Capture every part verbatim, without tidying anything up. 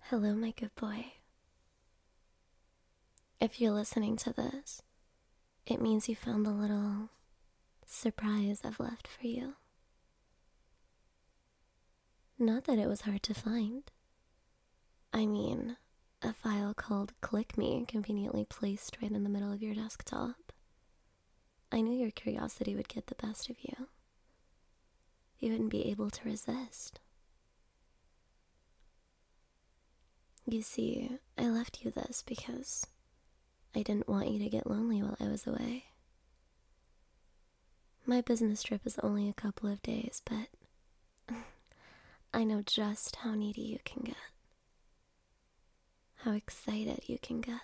Hello, my good boy. If you're listening to this, it means you found the little surprise I've left for you. Not that it was hard to find. I mean, a file called Click Me conveniently placed right in the middle of your desktop. I knew your curiosity would get the best of you. You wouldn't be able to resist. You see, I left you this because I didn't want you to get lonely while I was away. My business trip is only a couple of days, but I know just how needy you can get. How excited you can get.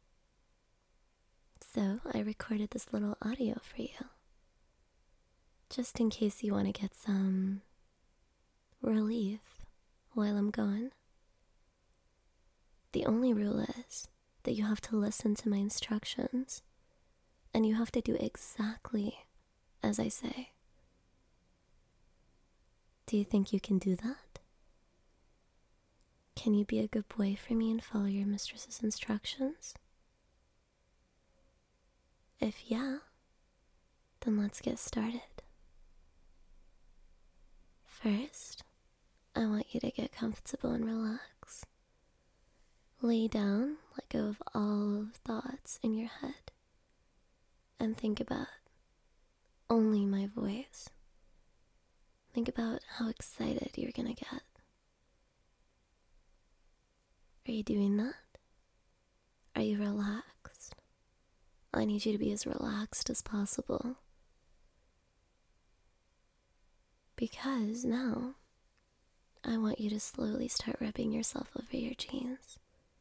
So I recorded this little audio for you. Just in case you want to get some relief while I'm gone. The only rule is that you have to listen to my instructions, and you have to do exactly as I say. Do you think you can do that? Can you be a good boy for me and follow your mistress's instructions? If yeah, then let's get started. First, I want you to get comfortable and relax. Lay down, let go of all of thoughts in your head, and think about only my voice. Think about how excited you're gonna get. Are you doing that? Are you relaxed? I need you to be as relaxed as possible. Because now, I want you to slowly start rubbing yourself over your jeans.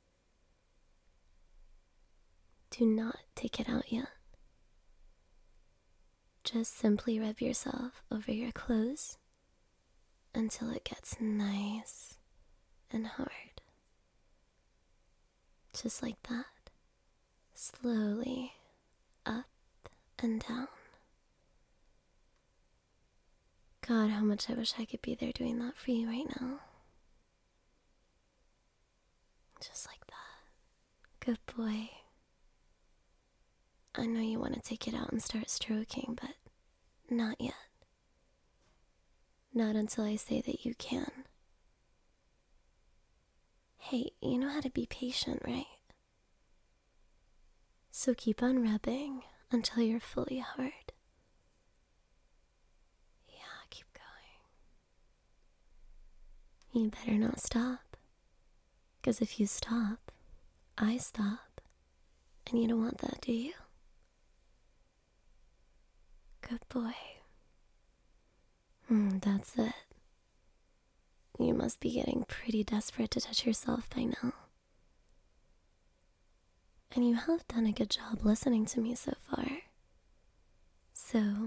Do not take it out yet. Just simply rub yourself over your clothes until it gets nice and hard. Just like that. Slowly up and down. God, how much I wish I could be there doing that for you right now. Just like that. Good boy. I know you want to take it out and start stroking, but not yet. Not until I say that you can. Hey, you know how to be patient, right? So keep on rubbing until you're fully hard. Yeah, keep going. You better not stop. Because if you stop, I stop. And you don't want that, do you? Good boy. Hmm, that's it. You must be getting pretty desperate to touch yourself by now. And you have done a good job listening to me so far. So,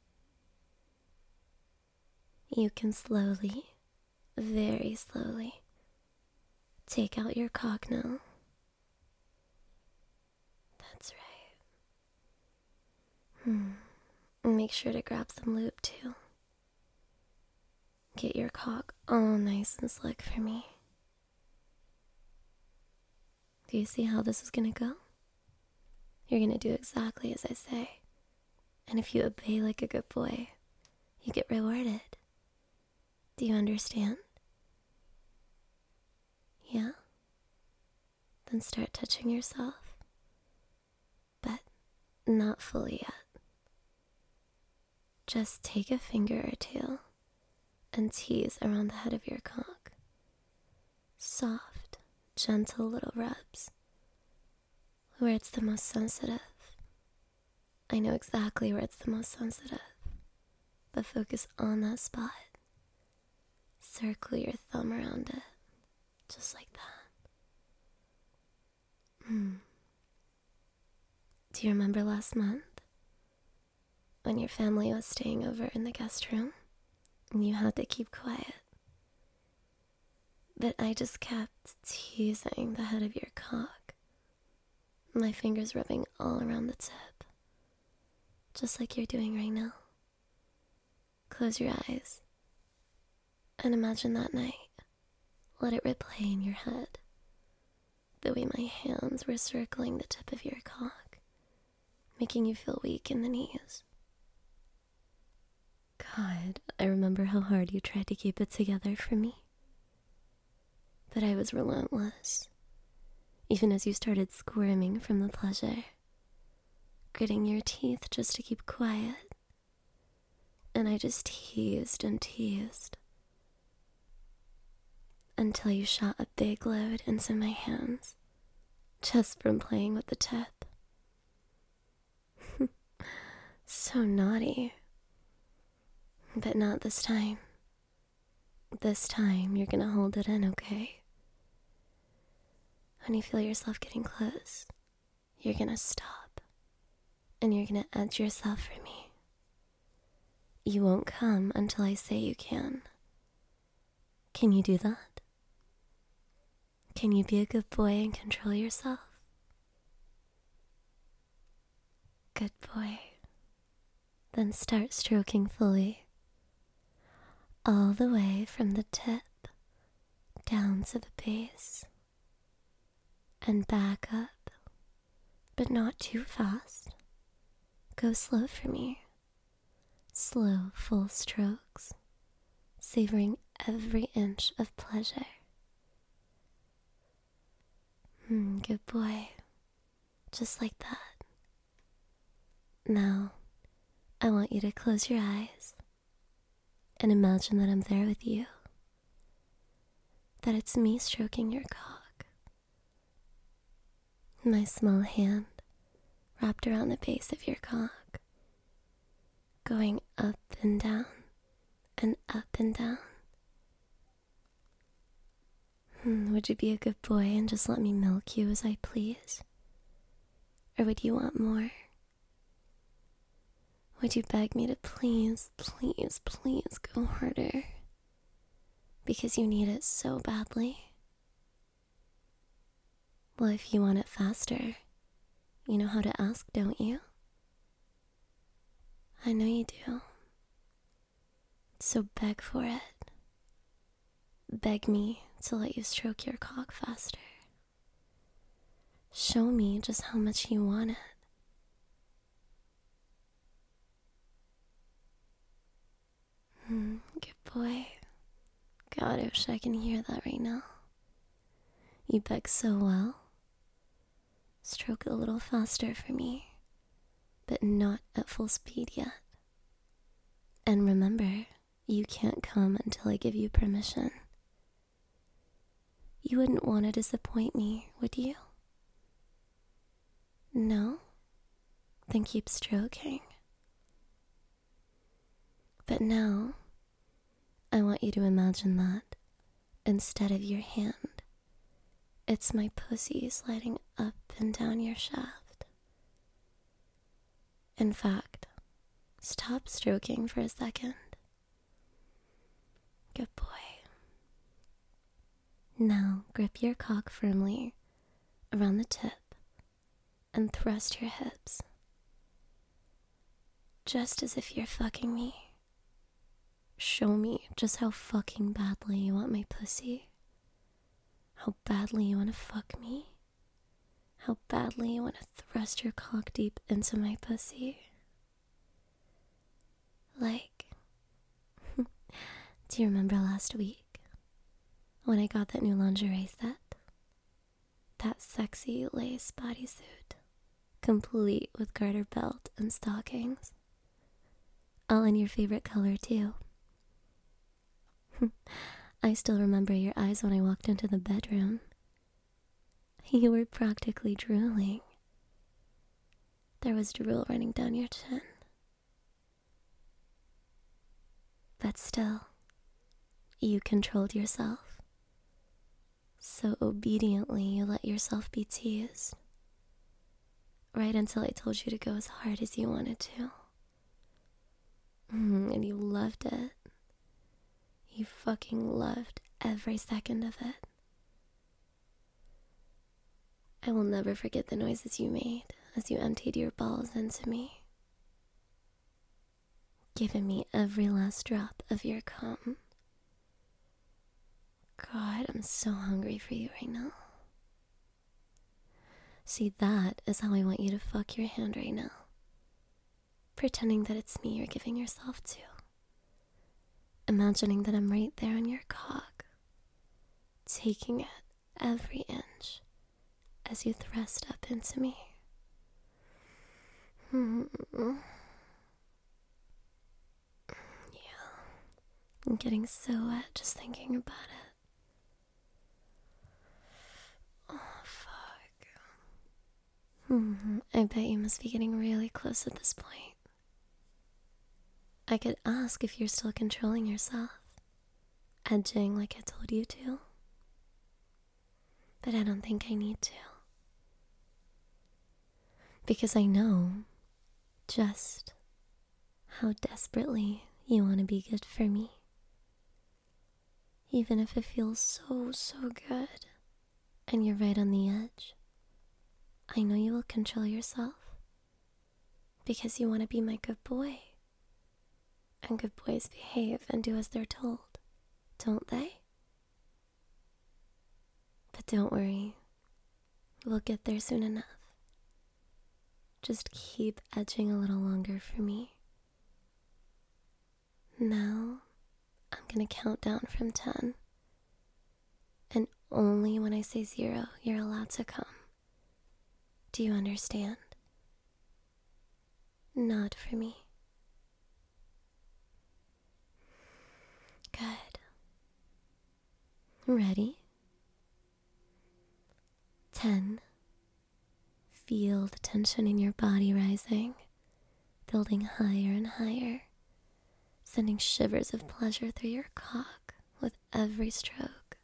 you can slowly, very slowly, take out your cock now. That's right. Hmm. Make sure to grab some lube too. Get your cock all nice and slick for me. Do you see how this is gonna go? You're gonna do exactly as I say. And if you obey like a good boy, you get rewarded. Do you understand? Yeah? Then start touching yourself. But not fully yet. Just take a finger or two and tease around the head of your cock. Soft, gentle little rubs. Where it's the most sensitive. I know exactly where it's the most sensitive. But focus on that spot. Circle your thumb around it. Just like that. Mm. Do you remember last month? When your family was staying over in the guest room, and you had to keep quiet. But I just kept teasing the head of your cock, my fingers rubbing all around the tip, just like you're doing right now. Close your eyes, and imagine that night. Let it replay in your head. the way my hands were circling the tip of your cock, making you feel weak in the knees. God, I remember how hard you tried to keep it together for me. But I was relentless, even as you started squirming from the pleasure, gritting your teeth just to keep quiet. And I just teased and teased until you shot a big load into my hands, just from playing with the tip. So naughty. But not this time. This time, you're gonna hold it in, okay? When you feel yourself getting close, you're gonna stop, and you're gonna edge yourself for me. You won't come until I say you can. Can you do that? Can you be a good boy and control yourself? Good boy. Then start stroking fully. All the way from the tip down to the base. And back up, but not too fast. Go slow for me. Slow, full strokes, savoring every inch of pleasure. Hmm, good boy. Just like that. Now, I want you to close your eyes and imagine that I'm there with you. That it's me stroking your cock. My small hand wrapped around the base of your cock, going up and down and up and down. Hmm, would you be a good boy and just let me milk you as I please? Or would you want more? Would you beg me to please, please, please go harder? Because you need it so badly. Well, if you want it faster, you know how to ask, don't you? I know you do. So beg for it. Beg me to let you stroke your cock faster. Show me just how much you want it. Hmm, good boy. God, I wish I can hear that right now. You beg so well. Stroke it a little faster for me, but not at full speed yet. And remember, you can't come until I give you permission. You wouldn't want to disappoint me, would you? No? Then keep stroking. But now, I want you to imagine that instead of your hand, it's my pussy sliding up and down your shaft. In fact, stop stroking for a second. Good boy. Now grip your cock firmly around the tip and thrust your hips. Just as if you're fucking me. Show me just how fucking badly you want my pussy. How badly you want to fuck me. How badly you want to thrust your cock deep into my pussy. Like, do you remember last week when I got that new lingerie set? That sexy lace bodysuit, complete with garter belt and stockings. All in your favorite color too. I still remember your eyes when I walked into the bedroom. You were practically drooling. There was drool running down your chin. But still, you controlled yourself. So obediently you let yourself be teased. Right until I told you to go as hard as you wanted to. Mm, and you loved it. You fucking loved every second of it. I will never forget the noises you made as you emptied your balls into me, giving me every last drop of your cum. God, I'm so hungry for you right now. See, that is how I want you to fuck your hand right now. Pretending that it's me you're giving yourself to. Imagining that I'm right there on your cock, taking it every inch as you thrust up into me. Mm-hmm. Yeah, I'm getting so wet just thinking about it. Oh, fuck. Mm-hmm. I bet you must be getting really close at this point. I could ask if you're still controlling yourself, edging like I told you to. But I don't think I need to. Because I know just how desperately you want to be good for me. Even if it feels so, so good, and you're right on the edge, I know you will control yourself. Because you want to be my good boy. And good boys behave and do as they're told, don't they? But don't worry, we'll get there soon enough. Just keep edging a little longer for me. Now, I'm gonna count down from ten. And only when I say zero, you're allowed to come. Do you understand? Nod for me. Good. Ready? Ten. Feel the tension in your body rising, building higher and higher, sending shivers of pleasure through your cock with every stroke.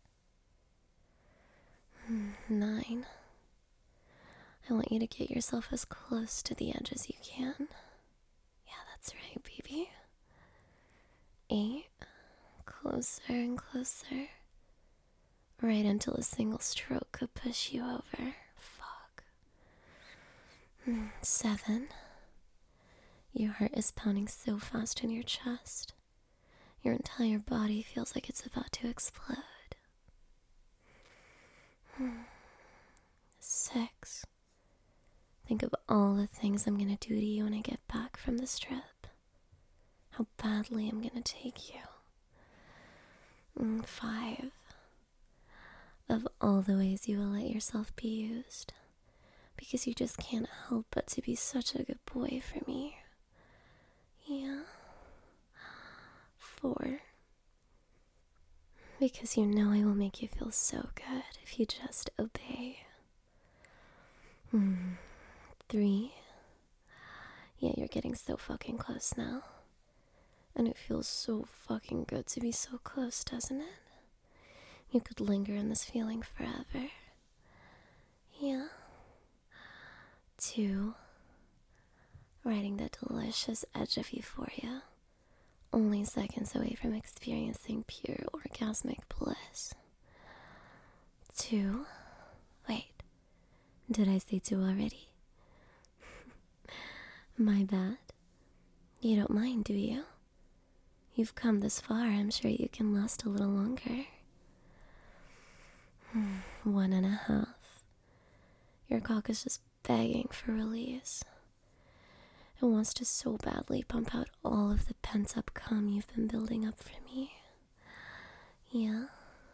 Nine. I want you to get yourself as close to the edge as you can. Yeah, that's right, baby. Eight. Closer and closer. Right until a single stroke could push you over. Fuck. Seven. Your heart is pounding so fast in your chest. Your entire body feels like it's about to explode. Six. Think of all the things I'm gonna do to you when I get back from the strip. How badly I'm gonna take you. Five. Of all the ways you will let yourself be used. Because you just can't help but to be such a good boy for me. Yeah. Four. Because you know I will make you feel so good if you just obey. Mm. Three. Yeah, you're getting so fucking close now. And it feels so fucking good to be so close, doesn't it? You could linger in this feeling forever. Yeah. Two. Riding the delicious edge of euphoria. Only seconds away from experiencing pure orgasmic bliss. Two. Wait. Did I say two already? My bad. You don't mind, do you? You've come this far, I'm sure you can last a little longer. One and a half. Your cock is just begging for release. It wants to so badly pump out all of the pent-up cum you've been building up for me. Yeah.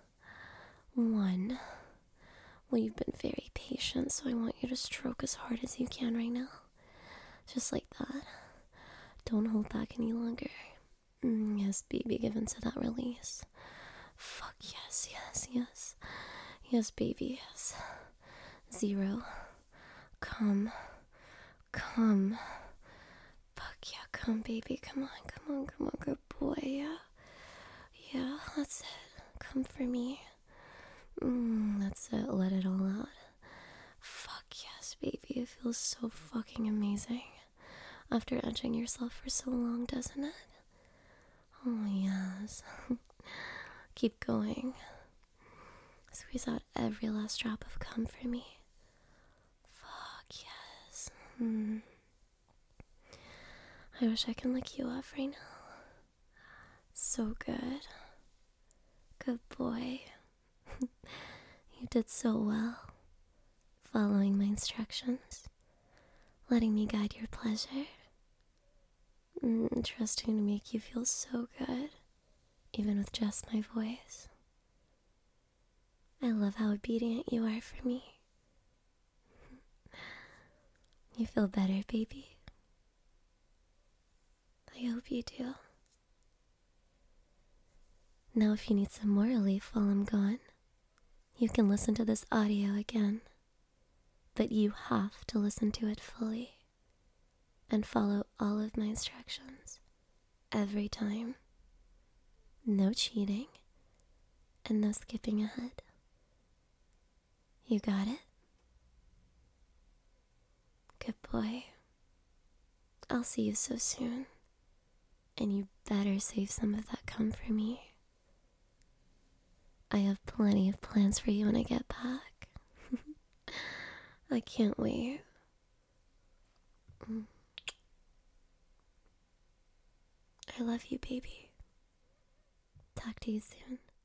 One. Well, you've been very patient, so I want you to stroke as hard as you can right now. Just like that. Don't hold back any longer. Mm, yes, baby, give into that release. Fuck yes, yes, yes. Yes, baby, yes. Zero. Come. Come. Fuck yeah, come, baby. Come on, come on, come on, good boy, yeah. Yeah, that's it. Come for me. Mm, that's it, let it all out. Fuck yes, baby. It feels so fucking amazing. After edging yourself for so long, doesn't it? Oh, yes. Keep going. Squeeze out every last drop of cum for me. Fuck yes. Mm. I wish I could lick you off right now. So good. Good boy. You did so well. following my instructions, letting me guide your pleasure, mm, trusting to make you feel so good, even with just my voice. I love how obedient you are for me. You feel better, baby? I hope you do. Now, if you need some more relief while I'm gone, you can listen to this audio again. But you have to listen to it fully and follow all of my instructions every time. No cheating and no skipping ahead. You got it? Good boy. I'll see you so soon. And you better save some of that cum for me. I have plenty of plans for you when I get back. I can't wait. I love you, baby. Talk to you soon.